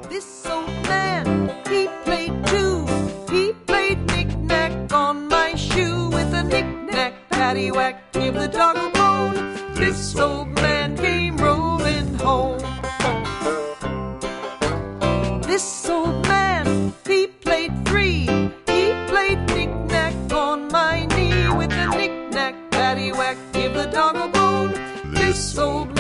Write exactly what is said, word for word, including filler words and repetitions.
This old man, he played too. He played knick-knack on my shoe with a knick-knack, paddywhack, give the dog a bone. This old man came rolling home. This old man, he played free. He played knick-knack on my knee with a knick-knack, paddywhack, give the dog a bone. This old man